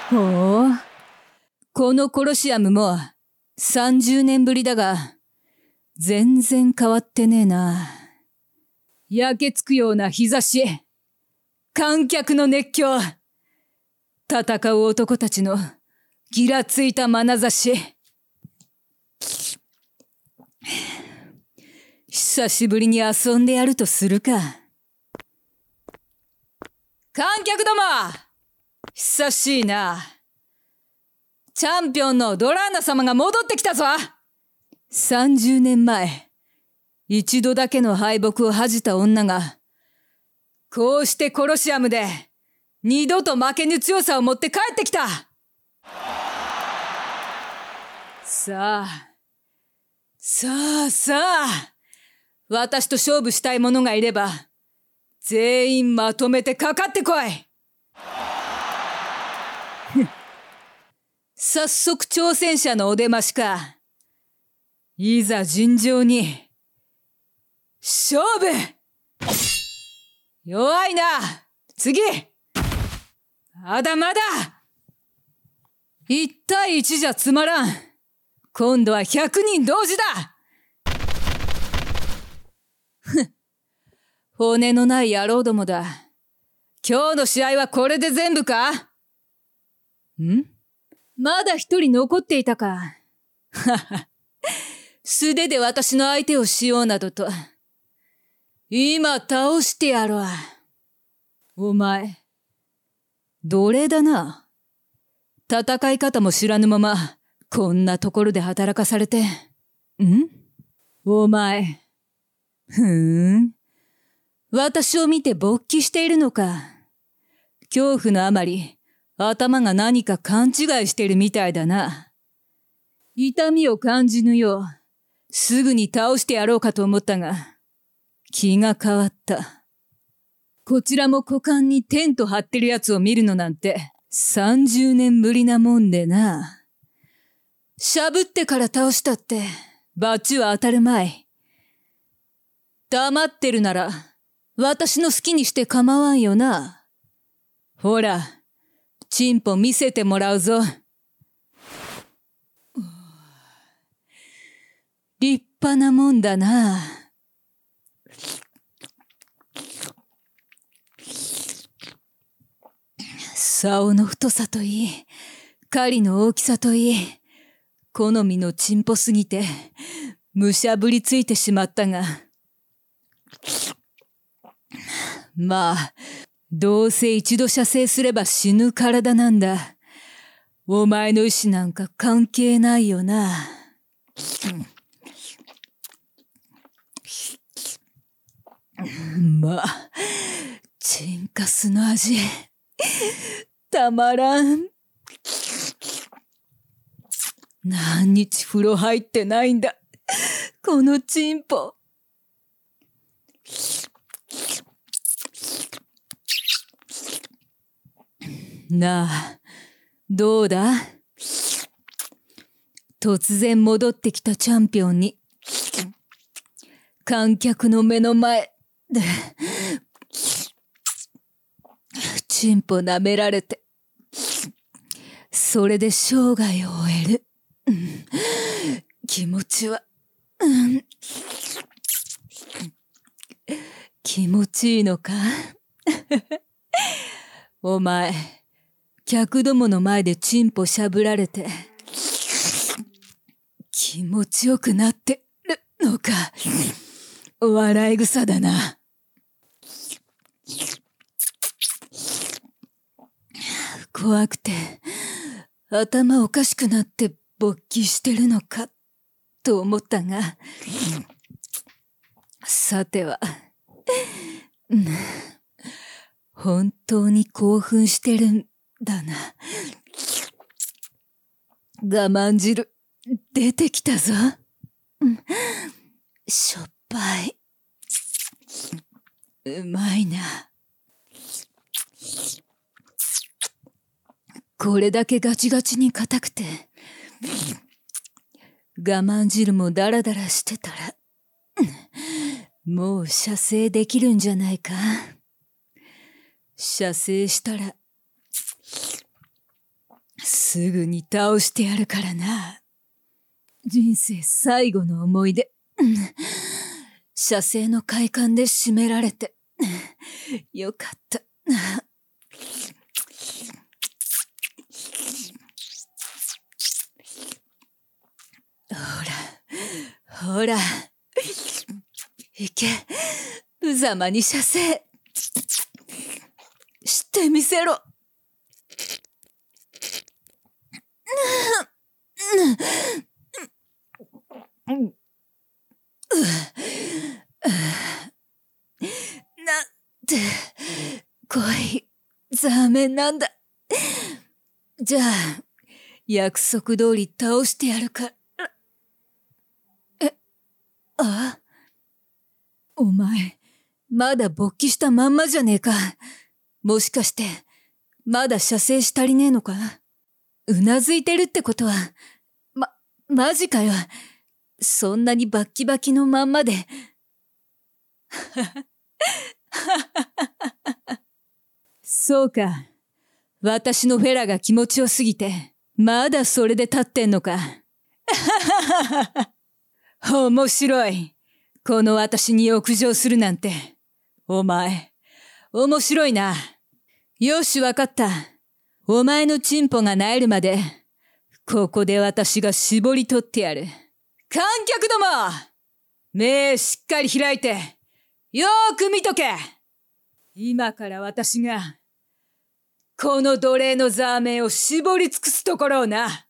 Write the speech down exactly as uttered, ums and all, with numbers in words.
ほう。このコロシアムもさんじゅうねんぶりだが、全然変わってねえな。焼けつくような日差し、観客の熱狂、戦う男たちのギラついた眼差し。久しぶりに遊んでやるとするか。観客ども、久しいな。チャンピオンのドラーナ様が戻ってきたぞ。さんじゅうねんまえ、一度だけの敗北を恥じた女が、こうしてコロシアムで二度と負けぬ強さを持って帰ってきた。さあ、さあさあ、私と勝負したい者がいれば、全員まとめてかかってこい。早速挑戦者のお出ましか。いざ尋常に、勝負。弱いな。次。まだまだ。一対一じゃつまらん。今度は百人同時だ。ふん。骨のない野郎どもだ。今日の試合はこれで全部か？ん？まだ一人残っていたか。はは。素手で私の相手をしようなどと。今倒してやろう。お前、奴隷だな。戦い方も知らぬまま、こんなところで働かされて。ん？お前。ふーん。私を見て勃起しているのか。恐怖のあまり、頭が何か勘違いしてるみたいだな。痛みを感じぬよう、すぐに倒してやろうかと思ったが、気が変わった。こちらも股間にテント張ってるやつを見るのなんて、さんじゅうねんぶりなもんでな。しゃぶってから倒したって、バチは当たるまい。黙ってるなら、私の好きにして構わんよな。ほら、チンポ見せてもらうぞ。立派なもんだな。竿の太さといい、狩りの大きさといい、好みのチンポすぎて、むしゃぶりついてしまったが。まあ、どうせ一度射精すれば死ぬ体なんだ。お前の意志なんか関係ないよな。まあ、チンカスの味、たまらん。何日風呂入ってないんだ、このチンポ。なあ、どうだ？突然戻ってきたチャンピオンに、観客の目の前で、チンポ舐められて、それで生涯を終える。うん、気持ちは、うん、気持ちいいのか？お前、客どもの前でチンポしゃぶられて、気持ちよくなってるのか？笑い草だな。怖くて、頭おかしくなって勃起してるのか、と思ったが、さては、うん、本当に興奮してるんだな。我慢汁、出てきたぞ。うん、しょっぱい。うまいな。これだけガチガチに硬くて、我慢汁もダラダラしてたら、もう射精できるんじゃないか。射精したら、 すぐに倒してやるからな。人生最後の思い出。射精の快感で締められて。よかった。ほら、ほら。いけ、無様に射精。してみせろ。なんて、恋、ザーメンなんだ。じゃあ、約束通り倒してやるから。え、ああ。お前、まだ勃起したまんまじゃねえか。もしかして、まだ射精し足りねえのか？うなずいてるってことは、ま、マジかよ。そんなにバッキバキのまんまで。そうか。私のフェラが気持ちよすぎて、まだそれで立ってんのか。面白い。この私に浴場するなんて。お前、面白いな。よし、わかった。お前のチンポが萎えるまで、ここで私が絞り取ってやる。観客ども、目しっかり開いて、よーく見とけ。今から私が、この奴隷のザーメンを絞り尽くすところをな。